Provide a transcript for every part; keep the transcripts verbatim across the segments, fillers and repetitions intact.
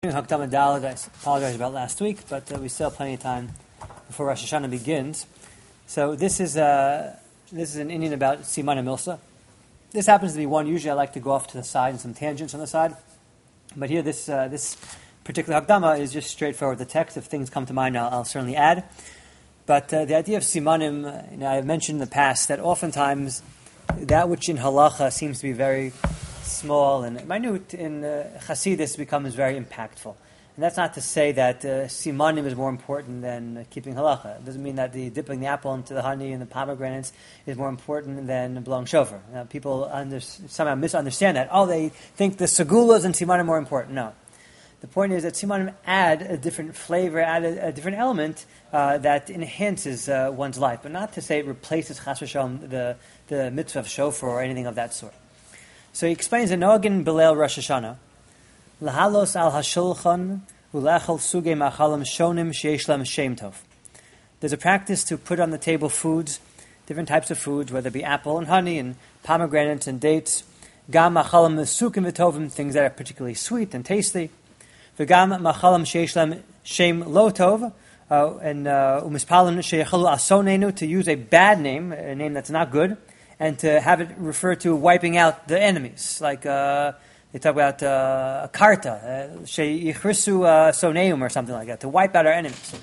Hakdama Daled, I apologize about last week, but uh, we still have plenty of time before Rosh Hashanah begins. So this is uh, this is an Indian about Simana Milsa. This happens to be one. Usually I like to go off to the side and some tangents on the side. But here this uh, this particular Hakdama is just straightforward. The text, if things come to mind, I'll, I'll certainly add. But uh, the idea of Simanim, uh, you know, I've mentioned in the past that oftentimes that which in Halacha seems to be very small and minute, in uh, Hasidus becomes very impactful. And that's not to say that uh, Simanim is more important than uh, keeping Halacha. It doesn't mean that the dipping the apple into the honey and the pomegranates is more important than blowing shofar. Now, people under, somehow misunderstand that. Oh, they think the Segulas and Simanim are more important. No. The point is that Simanim add a different flavor, add a, a different element uh, that enhances uh, one's life, but not to say it replaces Chas v'Shalom, the, the mitzvah of shofar or anything of that sort. So he explains in Noagin Belel Rosh Hashanah, Lahalos al hashulchan ulechel suge machalim shonim sheyesh lem shem tov. There's a practice to put on the table foods, different types of foods, whether it be apple and honey and pomegranates and dates, gam machalim mesukim v'tovim, things that are particularly sweet and tasty, v'gam machalim sheyesh lem shem lo tov, uh, and umispalim sheyechalu asonenu, to use a bad name, a name that's not good, and to have it refer to wiping out the enemies. Like uh, they talk about uh, a karta, sheyichrisu soneum or something like that, to wipe out our enemies.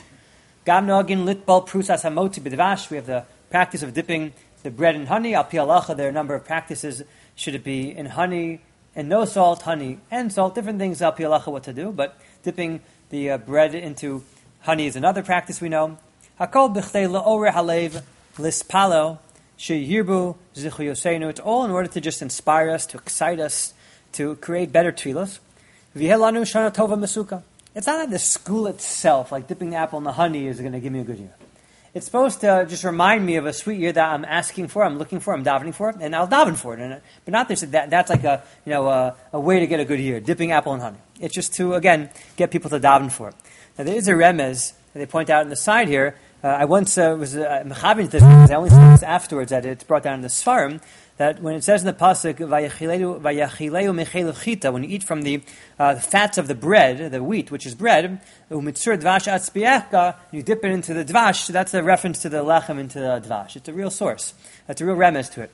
Gam noagin litbal prusas hamoti b'dvash. We have the practice of dipping the bread in honey. Al pi halacha, there are a number of practices. Should it be in honey and no salt, honey and salt? Different things al pi halacha what to do, but dipping the uh, bread into honey is another practice we know. Hakol b'chdei la'orer halev lispalo. Sheyirbu zichu yoseinu. It's all in order to just inspire us, to excite us, to create better tefillos. V'helanu shana tova mesuka. It's not that the school itself, like dipping the apple in the honey, is going to give me a good year. It's supposed to just remind me of a sweet year that I'm asking for, I'm looking for, I'm davening for, and I'll daven for it. And, but not this, that, that's like a you know a, a way to get a good year, dipping apple in honey. It's just to, again, get people to daven for it. Now there is a remez that they point out on the side here. Uh, I once uh, was mechavin uh, this because I only saw this afterwards that it's brought down in the Sfarim, that when it says in the pasuk vayachileu mechelev chita, when you eat from the, uh, the fats of the bread, the wheat, which is bread, umitzur dvash atzbiachka, you dip it into the dvash. So that's a reference to the lechem into the dvash. It's a real source. That's a real remez to it.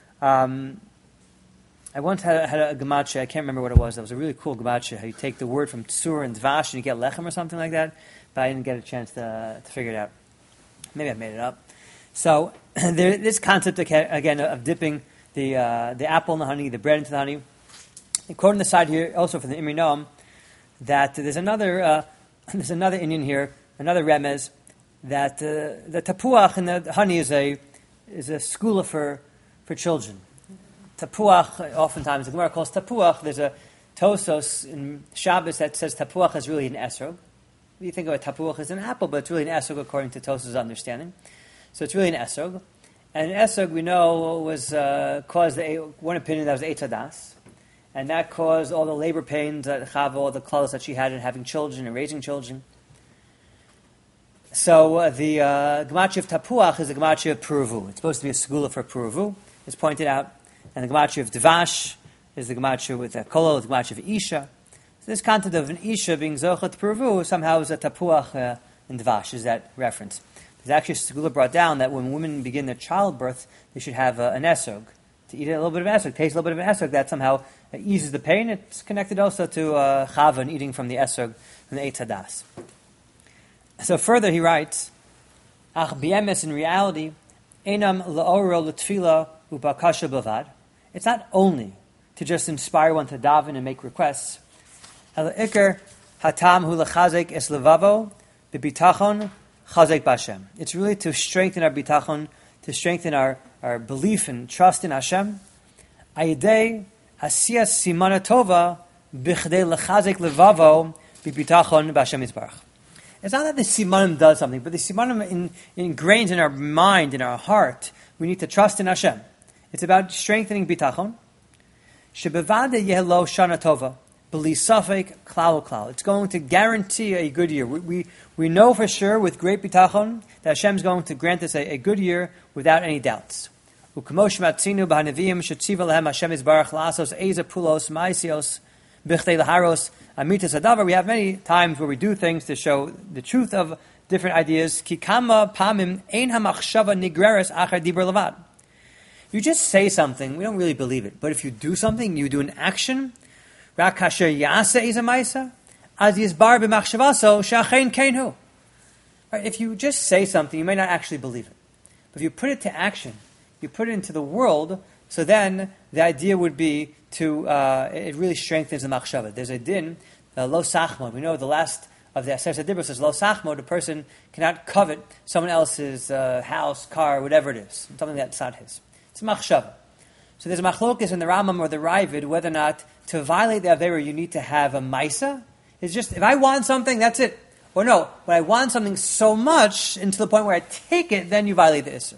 Um, I once had, had a gematria. I can't remember what it was. That was a really cool gematria. How you take the word from tsur and dvash and you get lechem or something like that. But I didn't get a chance to, to figure it out. Maybe I made it up. So there, this concept again of dipping the uh, the apple in the honey, the bread into the honey. And quoting the side here also from the Imri Noam that there's another uh, there's another Indian here, another remez that uh, the tapuach and the honey is a is a skula for for children. Tapuach, oftentimes the Gemara calls tapuach. There's a Tosos in Shabbos that says tapuach is really an esrog. You think of a tapuach as an apple, but it's really an esrog according to Tos's understanding. So it's really an esrog. And an esrog, we know, was uh, caused, the, one opinion, that was Eitz Hadas. And that caused all the labor pains that Chava, all the klalos that she had in having children and raising children. So uh, the uh, gematria of tapuach is the gematria of puravu. It's supposed to be a segula for puravu, it's pointed out. And the gematria of dvash is the gematria with a kolo, the gematria of isha. So this concept of an isha being zochat puravu somehow is a tapuach uh, and dvash, is that reference. There's actually a segula brought down that when women begin their childbirth, they should have uh, an esrog. To eat a little bit of esrog, taste a little bit of an esrog, that somehow uh, eases the pain. It's connected also to uh, chava and eating from the esrog, from the Eitz Hadas. So further he writes, Ach b'emes, in reality, enam la'oro l'tfila u'bakasha b'avad. It's not only to just inspire one to daven and make requests. Ikar hatam hu lechazek es levavo b'bitachon chazek b'Hashem. It's really to strengthen our bitachon, to strengthen our, our belief and trust in Hashem. Ayidei asiyas simana tova b'chdei lechazek levavo b'bitachon b'Hashem yisbarach. It's not that the simanim does something, but the simanim in, ingrains in our mind, in our heart. We need to trust in Hashem. It's about strengthening bitachon. Shebevade yehlo shana tova. B'lisafek klal klal. It's going to guarantee a good year. We, we we know for sure with great bitachon that Hashem is going to grant us a, a good year without any doubts. U'kamo shematzinu b'hanevim shetziva lehem Hashem yisbarach la'asos eza pulos ma'isios B'chtei laharos amitas hadavar. We have many times where we do things to show the truth of different ideas. Ki kama pamim ein hamachshava nigreres achar dibur levad. You just say something, we don't really believe it. But if you do something, you do an action, rak kasher yasa is a maisa, az yizbar b'machshavaso shachein keinhu. If you just say something, you may not actually believe it. But if you put it to action, you put it into the world, so then the idea would be to, uh, it really strengthens the machshava. There's a din, uh, lo sachmod. We know the last of the Aseret HaDibros says, lo sachmod, a person cannot covet someone else's uh, house, car, whatever it is, something that's not his. It's machshava. So there's a machlokes in the Rambam or the Ravid whether or not to violate the Avera you need to have a maisa. It's just, if I want something, that's it. Or no, when I want something so much, and to the point where I take it, then you violate the Isser.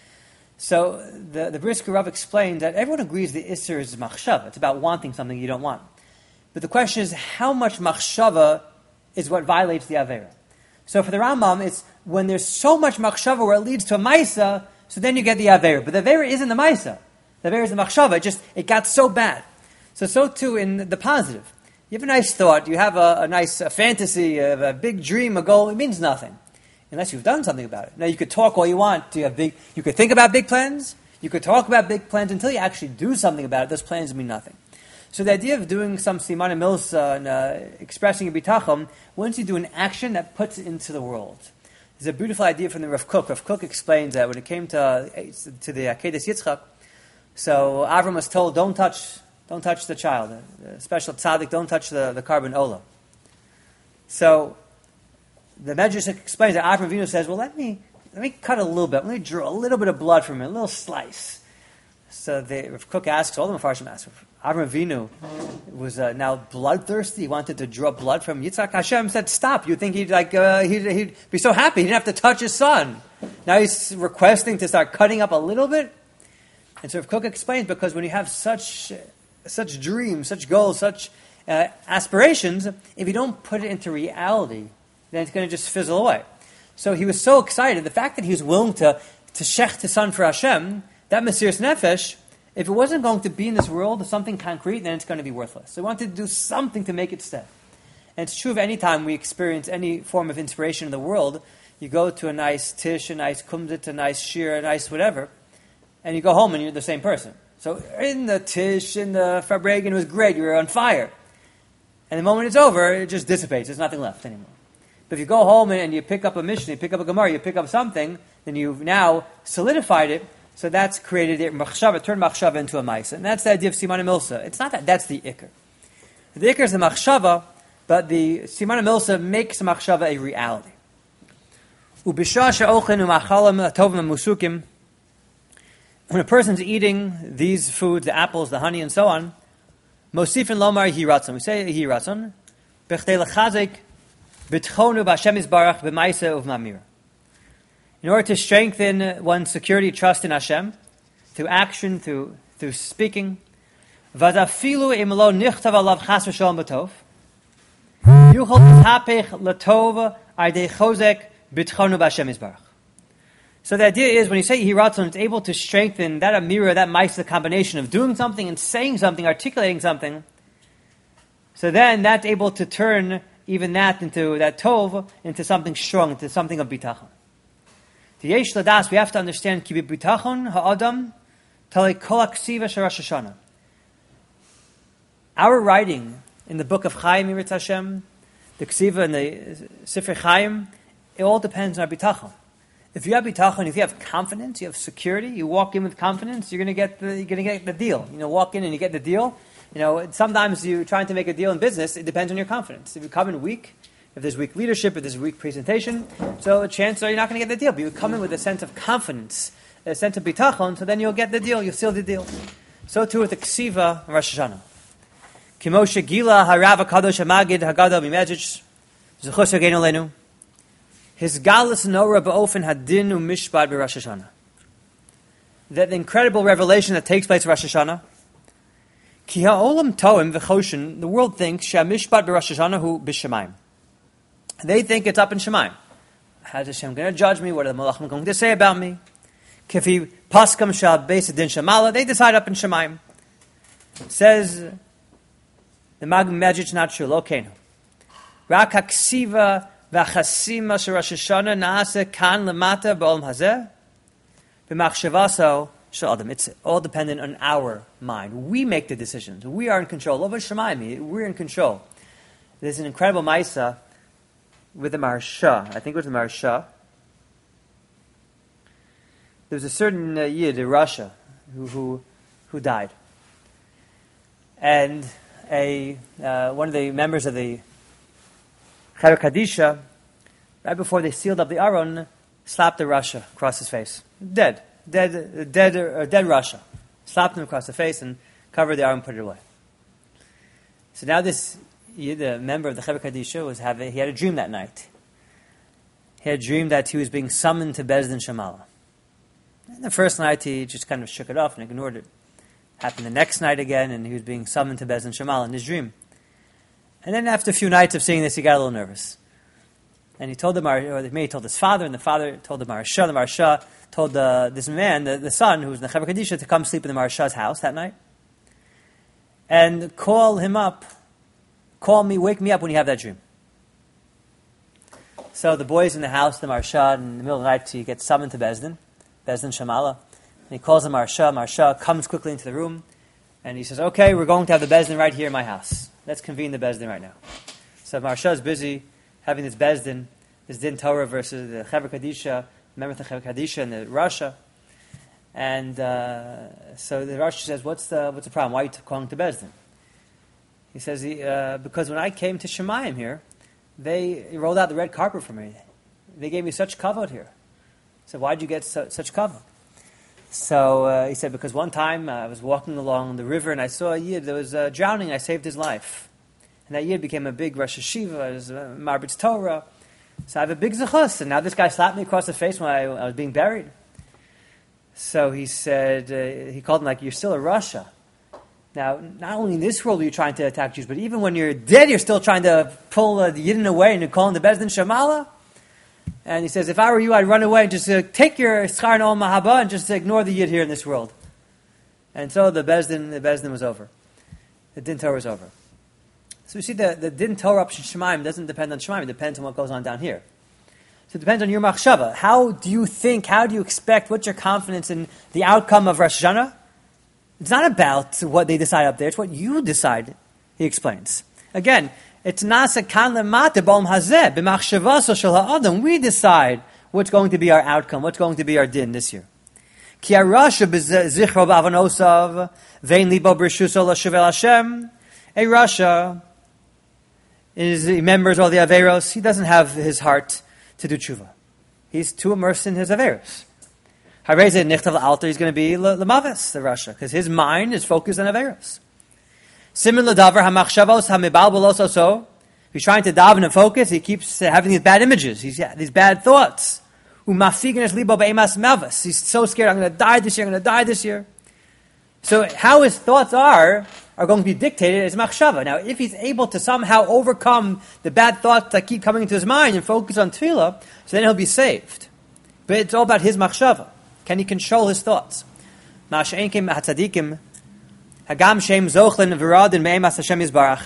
So the, the Brisker Rav explained that everyone agrees the Isser is machshava. It's about wanting something you don't want. But the question is, how much machshava is what violates the Avera? So for the Rambam, it's when there's so much machshava where it leads to a maisa, so then you get the Avera. But the Avera isn't the maisa. The Avera is the machshava. It just, it got so bad. So, so too in the positive. You have a nice thought, you have a, a nice a fantasy, a, a big dream, a goal, it means nothing. Unless you've done something about it. Now you could talk all you want. You have big, you could think about big plans, you could talk about big plans, until you actually do something about it, those plans mean nothing. So the idea of doing some siman milsa and uh, expressing a bitachon, once you do an action that puts it into the world. There's a beautiful idea from the Rav Kook. Rav Kook explains that when it came to uh, to the Akedas Yitzchak, so Avram was told, don't touch don't touch the child. A special tzaddik, don't touch the, the carbon ola. So the Medrash explains that Avram Avinu says, well, let me let me cut a little bit. Let me draw a little bit of blood from it, a little slice. So the Rav Kook asks, all the Mefarshim ask, Avram Avinu was uh, now bloodthirsty. He wanted to draw blood from Yitzchak. Hashem said, stop. You think he'd like uh, he'd, he'd be so happy he didn't have to touch his son. Now he's requesting to start cutting up a little bit. And so Rav Kook explains, because when you have such such dreams, such goals, such uh, aspirations, if you don't put it into reality, then it's going to just fizzle away. So he was so excited. The fact that he was willing to to shech his son for Hashem, that Mesiras Nefesh, if it wasn't going to be in this world, something concrete, then it's going to be worthless. So he wanted to do something to make it stay. And it's true of any time we experience any form of inspiration in the world, you go to a nice tish, a nice kumzit, a nice shir, a nice whatever, and you go home and you're the same person. So in the tish, in the farbregan, it was great, you were on fire. And the moment it's over, it just dissipates, there's nothing left anymore. But if you go home and you pick up a Mishnah, you pick up a Gemara, you pick up something, then you've now solidified it. So that's created it, machshava, turned machshava into a maisa. And that's the idea of Siman Milsa. It's not that, that's the ikr. The ikr is the machshava, but the Siman Milsa makes the machshava a reality. Ubisha she'ochin u'machalam tovim musukim. When a person's eating these foods, the apples, the honey, and so on, mosifin lomar hi ratzon. We say hi ratzon. B'chtei l'chazek b'tchonu b'Hashem yisbarach b'maisa uv'mamira. In order to strengthen one's security, trust in Hashem, through action, through through speaking, v'zafilu imlo nichtav alav chas v'shalom b'tov, yuchol tapech latov aydei chozek b'tchonu b'Hashem yisbarach. So the idea is, when you say Hiratzon, it's able to strengthen that Amira, that mice, the combination of doing something and saying something, articulating something. So then that's able to turn even that into, that Tov, into something strong, into something of Bitachon. The Yesh Ladas, we have to understand, Ki Bitachon ha'adam talei kol ha'ksiva shel Rosh Hashanah. Our writing in the book of Chaim, Yirat Hashem, the Ksiva and the Sifrei Chaim, it all depends on our Bitachon. If you have bitachon, if you have confidence, you have security, you walk in with confidence, you're going to get the you're going to get the deal. You know, walk in and you get the deal. You know, sometimes you're trying to make a deal in business. It depends on your confidence. If you come in weak, if there's weak leadership, if there's weak presentation, so chances are you're not going to get the deal. But you come in with a sense of confidence, a sense of bitachon, so then you'll get the deal. You'll seal the deal. So too with the ksiva and Rosh Hashanah. Kimoshe Gila Harav Kadosh Hamagid Haggadah B'Medrash Zechus Yageinu Leinu. His galus nora ba'ofen hadin u'mishpat b'Rosh Hashanah. That the incredible revelation that takes place in Rosh Hashanah. Ki ha'olam toim v'choshen, the world thinks she'amishpat b'Rosh Hashanah hu b'shamayim. They think it's up in Shemaim. How's Hashem going to judge me? What are the malachim going to say about me? Kifi paskam shal beis din shamala. They decide up in Shemaim. Says The Medrash not true. Lo kenu. Rak haksiva v'chasima shel Rosh Hashanah naase kan lemata b'olam hazeh b'machshavaso shel adam. It's all dependent on our mind. We make the decisions. We are in control. Lo v'shamayim. We're in control. There's an incredible Maisa with the Maharsha. I think it was the Maharsha. There was a certain uh, Yid in Russia who, who who died, and a uh, one of the members of the Chevra Kadisha, right before they sealed up the Aron, slapped the Russia across his face, dead, dead, dead, uh, dead Russia, slapped him across the face and covered the Aron and put it away. So now this Yid, the member of the Chevra Kadisha, was having he had a dream that night. He had a dream that he was being summoned to Beis Din Shamala. And the first night he just kind of shook it off and ignored it. Happened the next night again, and he was being summoned to Beis Din Shamala in his dream. And then after a few nights of seeing this, he got a little nervous. And he told the Mar, or maybe he told his father, and the father told the Maharsha. The Maharsha told the, this man, the, the son, who was in the Chevra Kadisha, to come sleep in the Maharsha's house that night. And call him up, call me, wake me up when you have that dream. So the boy's in the house, the Maharsha, and in the middle of the night, he gets summoned to Beis Din. Beis Din Shamala, and he calls the Maharsha. Maharsha comes quickly into the room, and he says, "Okay, we're going to have the Beis Din right here in my house. Let's convene the Beis Din right now." So Maharsha is busy having this Beis Din, this Din Torah versus the Chevra Kadisha, member of the Chevra Kadisha and the Russia, and uh, so the Russia says, "What's the what's the problem? Why are you calling to Beis Din?" He says, he, uh, "Because when I came to Shemayim here, they rolled out the red carpet for me. They gave me such kavod here." So why did you get so, such cover? So uh, he said, because one time uh, I was walking along the river and I saw a Yid that was uh, drowning. I saved his life. And that Yid became a big Rosh Hashiva, was uh, Marbitz Torah. So I have a big zechus. And now this guy slapped me across the face when I, I was being buried. So he said, uh, he called him like, you're still a Russia. Now, not only in this world are you trying to attack Jews, but even when you're dead, you're still trying to pull uh, the Yidden away and you call him the Beis Din Shamala. And he says, if I were you, I'd run away and just uh, take your schar and ol mahaba and just ignore the Yid here in this world. And so the Beis Din, the Beis Din was over. The Din Torah was over. So you see, the, the Din Torah up in Shemaim doesn't depend on Shemaim. It depends on what goes on down here. So it depends on your machshava. How do you think, how do you expect, what's your confidence in the outcome of Rosh Hashanah? It's not about what they decide up there. It's what you decide, he explains. Again, it's nasa kan lemata b'olam hazeh b'machshavaso shel ha'adam. We decide what's going to be our outcome, what's going to be our din this year. Ki harasha b'zichro b'avonosav vein libo b'rishuso l'shuvel Hashem. A Rasha is, he remembers all the averos. He doesn't have his heart to do tshuva. He's too immersed in his averos. Hareze nichtav alter. He's going to be lemaves the Rasha because his mind is focused on averos. Similar davar hamachshavos hamibalbalos also. He's trying to daven and focus. He keeps having these bad images. He's got these bad thoughts. Umafigan libo be'emas mavas. He's so scared. I'm going to die this year. I'm going to die this year. So how his thoughts are are going to be dictated as machshava. Now, if he's able to somehow overcome the bad thoughts that keep coming into his mind and focus on tefillah, so then he'll be saved. But it's all about his machshava. Can he control his thoughts? Ma'ashenkim hatzadikim. Hagam shem zochlin v'radin me'emas Hashem yizbarach.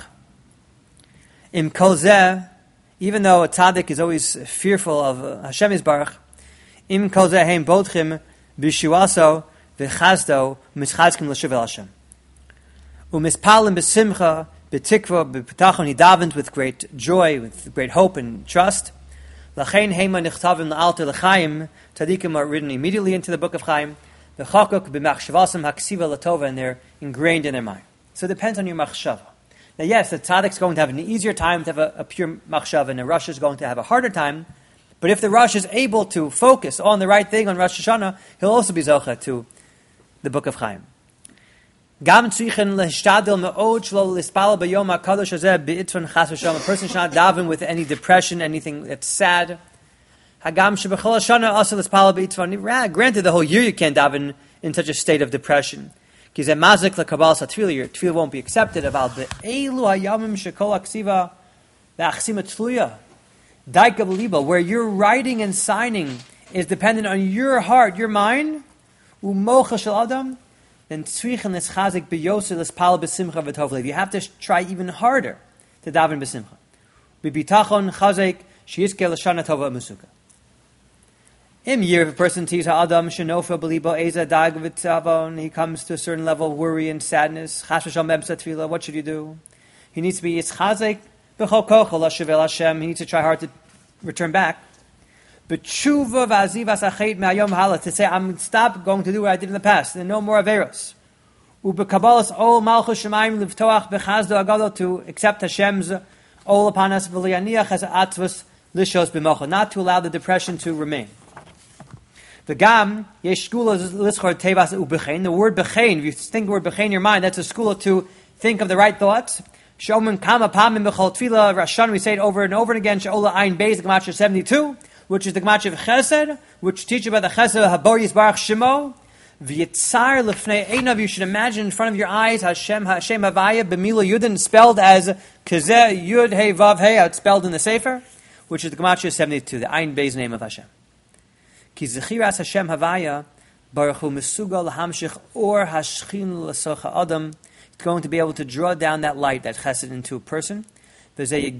Im kol zeh, even though a tzaddik is always fearful of uh, Hashem yizbarach, im kol zeh heim bodchim b'shuaso v'chazdo mischazkim l'shuvel Hashem. Umispalim b'simcha b'tikva b'petachon. He davens with great joy, with great hope and trust. Lachein heima nichtavim la'alter l'chaim. Tzaddikim are written immediately into the book of Chaim. The chakuk b'machshavasam haksiva latova, and they're ingrained in their mind. So it depends on your machshava. Now, yes, the tzaddik's going to have an easier time to have a, a pure machshava, and the Rosh is going to have a harder time. But if the Rosh is able to focus on the right thing on Rosh Hashanah, he'll also be zocha to the book of Chaim. Gam tzrichen lehishtadel me'od shlo lispal b'yom hakadosh hazeh be'itron chas v'shalom. A person should not daven with any depression, anything that's sad. Hagam shebechol Hashanah also lispal be'itron. Granted, the whole year you can't daven in such a state of depression. Ki zeh mazik lekabal satfila. Your tefillah won't be accepted. Aval be'elu hayamim shekol aksiva ve'achsima tluya daika b'liba. Where your writing and signing is dependent on your heart, your mind. U'mocha shel adam. then tzrichen is chazik beyoser l'spal b'simcha v'tov lev. You have to try even harder to daven b'simcha. B'bitachon chazik sheyizke l'shana tova musuka. Im year, if a person sees ha'adam shenofa b'libo eza dag v'tzavon, he comes to a certain level of worry and sadness. Chas v'sham b'emsa tefillah. What should you do? He needs to be yitzchazik b'chol kochel l'shevel Hashem. He needs to try hard to return back. But tshuva v'aziv asachet me'ayom hala, to say, I'm stop going to do what I did in the past, and no more averos. U'bekabalas ol malchus shemayim livtoach b'chazdo agado, to accept Hashem's ol upon us v'liyaniach as atzvus lishos b'mocha, not to allow the depression to remain. The gam yesh skula lischor tevas u'bechein. The word bechein, if you think the word bechein in your mind, that's a skula to think of the right thoughts. Shomen kama pamim b'chol tefillah rashan. We say it over and over again. She'ola ayin beis, the gematria seventy-two, which is the gematria of chesed, which teaches about the chesed habor yisbarach shemo. V'yitzar lefnei einav. You should imagine in front of your eyes Hashem Hashem Havaya b'mila yudin, spelled as kazeh yud hey vav hey. It's spelled in the sefer, which is the gematria seventy-two, the ayin beis name of Hashem. Ki zechiras Hashem Havaya baruch hu mesugal hamshich or hashchin l'socha adam. It's going to be able to draw down that light, that chesed, into a person. You're going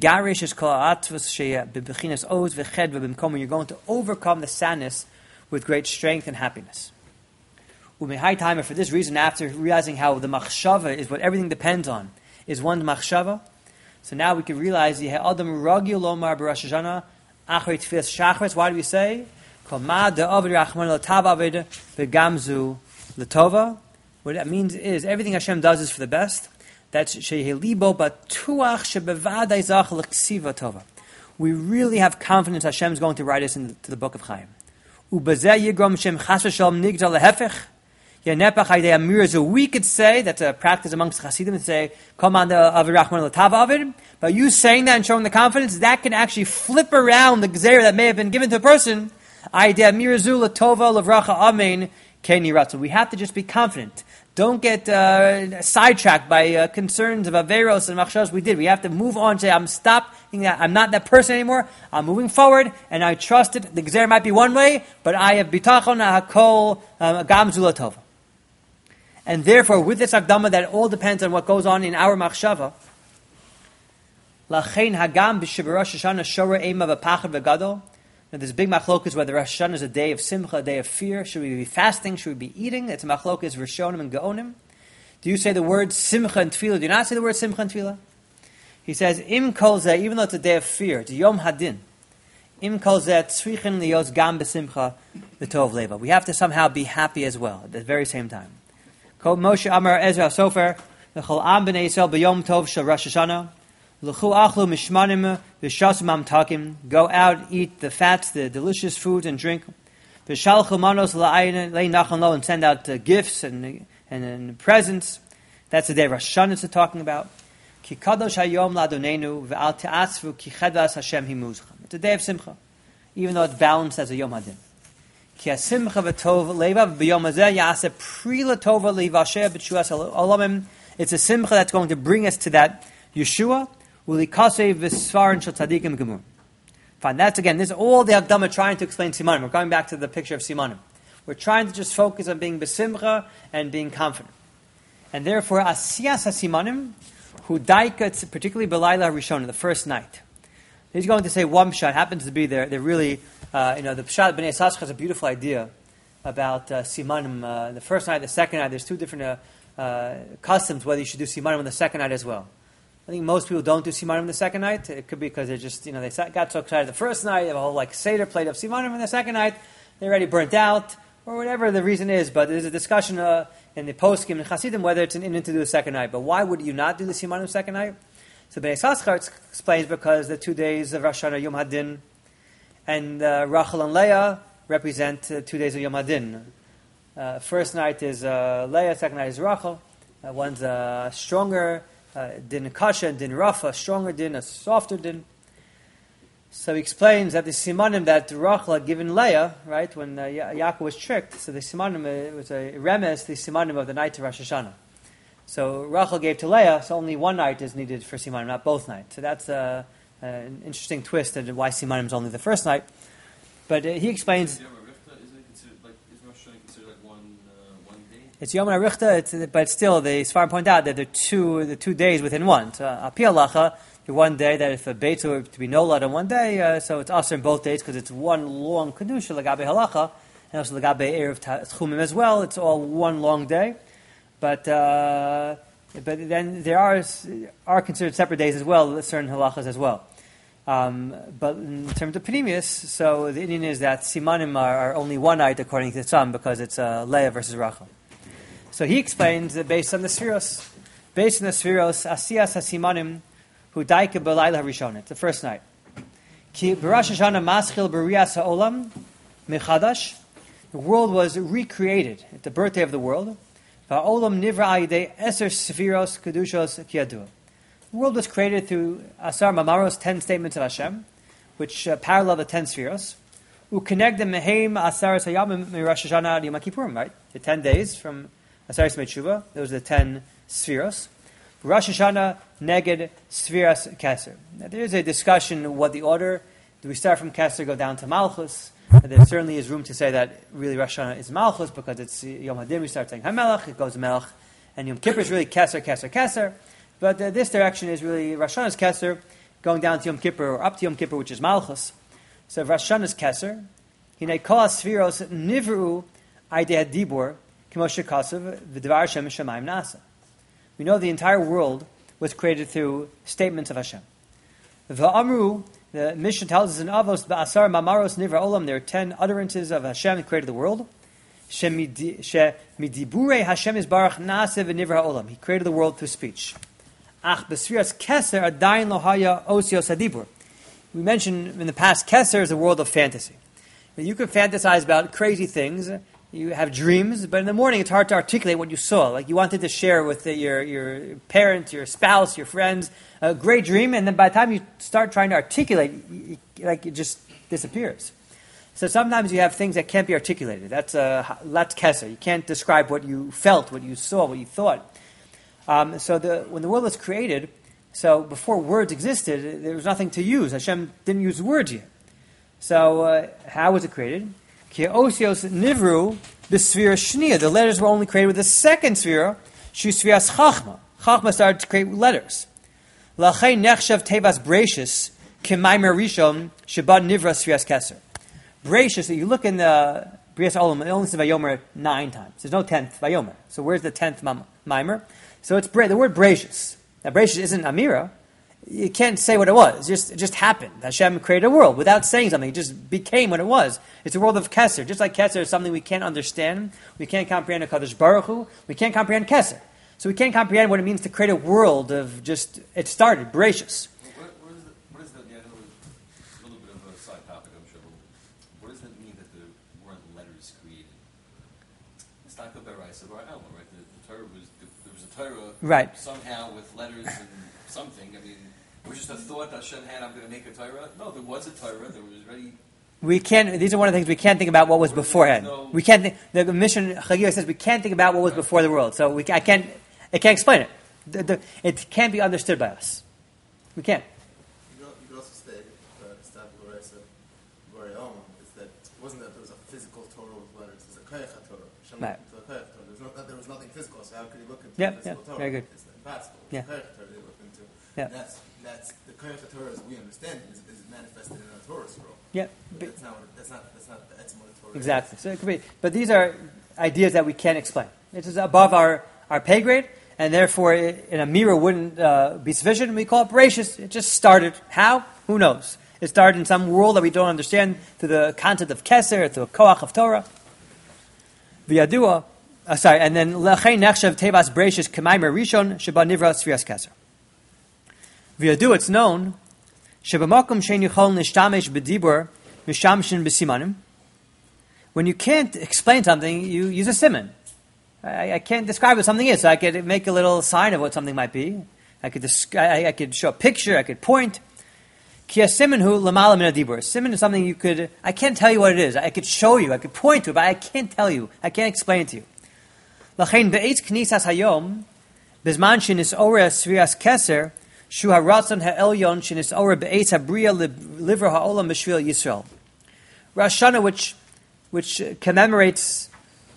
to overcome the sadness with great strength and happiness. High time, and for this reason, after realizing how the machshava is what everything depends on, is one machshava. So now we can realize the adam ragil lomar b'Rosh Hashanah achrei tefillas shachris. Why do we say kol ma de'avid rachman l'tav avid v'gamzu l'tova? What that means is everything Hashem does is for the best. That's shehelibo batuach shebevadai zach l'ksiva tova. We really have confidence Hashem is going to write us into the book of Chaim. Ubazeh yigrom shem chas v'shalom nigdal lehefech. We could say, that's a practice amongst Hasidim, to say, come on the Avirachman L'Tav. By you saying that and showing the confidence, that can actually flip around the gzeira that may have been given to a person. We have to just be confident. Don't get uh, sidetracked by uh, concerns of Averos and Machshos we did. We have to move on and say, I'm stopping that. I'm not that person anymore. I'm moving forward, and I trust it. The gzeira might be one way, but I have bitachon hakol gamzula tova. And therefore, with this akdama, that all depends on what goes on in our machshava. Lachein hagam b'sheberosh Hashanah shora ema v'pachad v'gadol. Now, there's a big machlokas whether Rosh Hashanah is a day of simcha, a day of fear. Should we be fasting? Should we be eating? It's a machlokas rishonim and gaonim. Do you say the word simcha and tefillah? Do you not say the word simcha and tefillah? He says, im kol zeh, even though it's a day of fear, it's yom hadin. Im kol zeh tzrichen liyos gam b'simcha v'tov leva. We have to somehow be happy as well at the very same time. Kol Moshe Amar Ezra Sofer l'chol am b'nei Yisrael b'yom tov shel Rosh Hashanah l'chu achlu mishmanim v'shasum amtakim. Go out, eat the fats, the delicious food and drink. V'shalchu manos la'ayin le'in nachon lo, and send out uh, gifts and, and and presents. That's the day Rosh Hashanah is talking about. Ki kadosh hayom la'adonenu v'al te'asvu ki chedvas Hashem himuzchem. It's a day of simcha, even though it's balanced as a yom hadin. Ki ha-simcha v'tov levav b'yom hazeh ya'aseh pri l'tova le'vasheh b'tshuas olamim. It's a simcha that's going to bring us to that Yeshua. U'likaseh v'sfarin shel tzadikim gemur. Fine, that's again, this is all the Hakdama trying to explain Simanim. We're going back to the picture of Simanim. We're trying to just focus on being besimcha and being confident. And therefore, asiyas ha-Simanim, who daika, particularly Belayla Rishon, the first night. He's going to say one pshat, happens to be there. They're really, uh, you know, the pshat Bnei Yissaschar has a beautiful idea about uh, Simanim. Uh, the first night, the second night, there's two different uh, uh, customs whether you should do Simanim on the second night as well. I think most people don't do Simanim the second night. It could be because they just, you know, they got so excited the first night, they have a whole like Seder plate of Simanim, and the second night, they're already burnt out, or whatever the reason is. But there's a discussion uh, in the poskim and Chasidim whether it's an inyan to do the second night. But why would you not do the Simanim the second night? So Bnei Yissaschar explains because the two days of Rosh Hashanah, Yom Hadin, and uh, Rachel and Leah represent uh, two days of Yom Hadin. Uh, first night is uh, Leah, second night is Rachel. Uh, one's uh, stronger uh, din kasha, din rafa, stronger din, a softer din. So he explains that the simanim that Rachel had given Leah, right, when uh, ya- Yaakov was tricked, so the simanim, uh, it was a remes, the simanim of the night of Rosh Hashanah. So Rachel gave to Leah, so only one night is needed for simanim, not both nights. So that's uh, uh, an interesting twist and why simanim is only the first night. But uh, he explains... It's Yom HaRichta, it's, but still, the Sfarim point out that there are two, the two days within one. So, Api Halacha, the one day that if a Beit were to be nolad on one day, uh, so it's also in both days because it's one long Kedusha, Lagabe Halacha, and also Lagabe Erev Tchumim as well. It's all one long day. But uh, but then there are are considered separate days as well, certain halachas as well. Um, but in terms of Pnimius, so the Indian is that Simanim are, are only one night according to some because it's uh, Leah versus Rachel. So he explains that based on the Sfiros, based on the Sfiros, Asiyas HaSimanim Hu Daika B'Layla HaRishon. It's the first night. Ki B'Rosh Hashanah Maschil B'Riyas HaOlam Mechadash. The world was recreated at the birthday of the world. Va'olam Nivra Ayidei Eser Sfiros Kedushos Kiyadua. The world was created through Asar Mamaros, ten statements of Hashem, which uh, parallel the ten Sfiros. Who connect the Meheim Asar Sayamim Rosh Hashanah Yom Kippurim, right? The ten days from Asar Yismei Tshuva. Those are the ten Sfiros. Rosh Hashanah Neged Sfiras Keser. Now, there is a discussion what the order. Do we start from Keser, go down to Malchus? There certainly is room to say that really Rosh Hashanah is Malchus because it's Yom Hadin. We start saying HaMelech, it goes Melech, and Yom Kippur is really Keser, Keser, Keser. But uh, this direction is really Rosh Hashanah's Keser, going down to Yom Kippur or up to Yom Kippur, which is Malchus. So Rosh Hashanah's Keser, Hinei Kol HaSfiros Nivru Aidei HaDibur K'mo Shekasav V'Dvar Hashem Shemayim Nasa. We know the entire world was created through statements of Hashem. V'Amru, the Mishnah tells us in Avos, Ba'asar Mamaros Nivra Olam, there are ten utterances of Hashem who created the world. She midibure Hashem is Baruch Nase v'Nivra Olam. He created the world through speech. Ach b'sfiras Keser adayin lohaya osios hadibur. We mentioned in the past, Keser is a world of fantasy. You can fantasize about crazy things. You have dreams, but in the morning it's hard to articulate what you saw. Like you wanted to share with the, your your parents, your spouse, your friends, a great dream, and then by the time you start trying to articulate, you, like it just disappears. So sometimes you have things that can't be articulated. That's uh, that's Keser. You can't describe what you felt, what you saw, what you thought. Um, so the, when the world was created, so before words existed, there was nothing to use. Hashem didn't use words yet. So uh, how was it created? Ki osios nivru b'sfira shniya. The letters were only created with the second sfira, shu sfiras chachma. Chachma started to create letters. Lachei nechshav tevas breishis k'maimer rishon sheba nivra sfiras keser. Breishis, you look in the Brias Olam, it only says Vayomer nine times. There's no tenth Vayomer. So where's the tenth Maimer? So it's the word Breishis. Now Breishis isn't Amira. You can't say what it was. It just, it just happened. Hashem created a world without saying something. It just became what it was. It's a world of Keser. Just like Keser is something we can't understand. We can't comprehend a Kadosh Baruch Hu. We can't comprehend Keser. So we can't comprehend what it means to create a world of just, it started, Breishis. What, what, is the, what is the, yeah, I know it's a little bit of a side topic, I'm sure. What does that mean that there weren't letters created? It's not good by Raisa, right? I don't know, right? The, the Torah was, there was a Torah right. somehow with letters and something. I mean, it was just a thought that Hashem had, I'm going to make a Torah. No, there was a Torah. There was already... We can't, these are one of the things we can't think about what was beforehand. No, we can't think, the mission, Chagiga says we can't think about what was right. before the world. So we, I can't, I can't explain it. The, the, it can't be understood by us. We can't. You could also state that the Stab Goresa very own is that it wasn't that there was a physical Torah with letters, it's a Kayach Torah. Hashem right. looked into a Kayach Torah. There was, no, there was nothing physical, so how could he look into yeah, the physical yeah, Torah? Very good. It's impossible. It's yeah. a Kayach Torah they looked into. Yeah. And that's, that's the Kayach Torah as we understand it is, is manifested in a Torah scroll. Yeah. But that's not what, that's not, that's not the Etzim of the Torah. Exactly. So it could be, but these are ideas that we can't explain. It is above our, our pay grade. And therefore, in a mirror wouldn't uh, be sufficient. We call it Bereshis. It just started. How? Who knows? It started in some world that we don't understand through the concept of Keser, through a Koach of Torah. V'yadua, uh, sorry, and then L'chein nechshav tevas Bereshis k'maimer rishon sheba nivra sfiras Keser. V'yadua, it's known, shebamakom shein yichol nishtamesh b'dibur mishamshin b'simanim. When you can't explain something, you use a siman. I, I can't describe what something is, so I could make a little sign of what something might be. I could desc- I, I could show a picture, I could point. Ki siman hu l'mala min adibur. Siman is something you could, I can't tell you what it is. I could show you, I could point to it, but I can't tell you. I can't explain it to you. L'chein be'etz knisas hayom, bizman shenis ora svias keser, shu haratzon ha'elyon shenis ora be'etz habriya livra ha'olam b'shvil Yisrael. Rosh Hashanah, which, which commemorates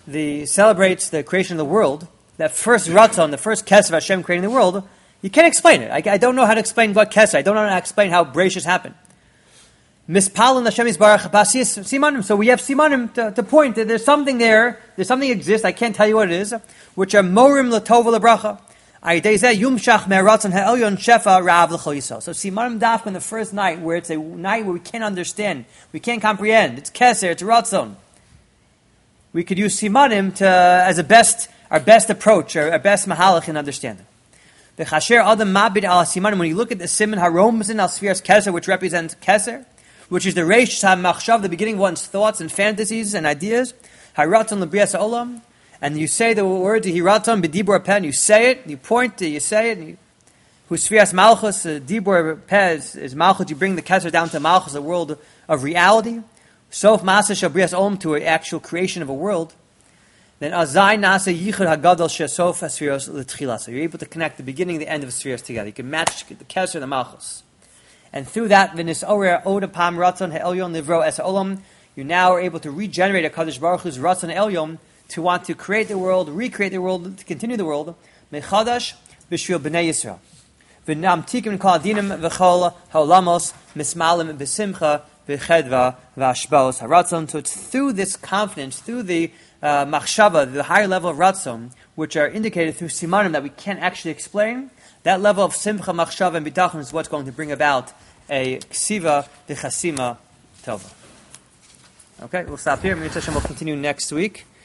the celebrates the creation of the world, that first ratzon, the first kesef Hashem creating the world, you can't explain it. I, I don't know how to explain what kesef. I don't know how to explain how Bereshis happened. Mispal and Hashem Yisbarach Basiyas Simanim. So we have Simanim to, to point that there's something there, there's something exists, I can't tell you what it is, which are Morim Latova Labracha. Yumshach Me'aratzon Ha'elyon Shefa Ra'av L'chol Yisrael. So Simanim Dafka in the first night, where it's a night where we can't understand, we can't comprehend. It's Keser, it's Ratzon. We could use Simanim to, as a best, our best approach, our, our best Mahalach in understanding. The Chasher Adam Mabid Al Simanim, when you look at the Siman HaRomzin Al Sfiras Keser, which represents Keser, which is the Reish HaMachshav, the beginning of one's thoughts and fantasies and ideas, Haratzon L'Brias Olam, and you say the word Hiratzon B'Dibur Peh, you say it, you point it, you say it, you, Husfias Malchus, uh, Dibur Peh is, is Malchus, you bring the Keser down to Malchus, a world of reality, Sof Masa Shabrias Olam, to an actual creation of a world, then Azai Nasa Yichud Hagadol Shesof Asfiros L'Tchila, so you're able to connect the beginning and the end of Asfiros together, you can match the Keser and the Malchus. And through that, v'nis orer oda pam ratzon ha'elyon livro es olam, you now are able to regenerate a Kadosh Baruch Hu's ratzon elyon to want to create the world, recreate the world, to continue the world. Mechadash b'shvil b'nei Yisrael. V'nam tikim kol adinim v'chol ha'olamos mismalim v'simcha v'chedva v'ashbos ha'ratzon. So it's through this confidence, through the uh, machshava, the higher level of ratzon, which are indicated through simanim that we can't actually explain. That level of simcha, machshava, and bitachon is what's going to bring about a ksiva de chasima tova. Okay, we'll stop here. We'll continue next week.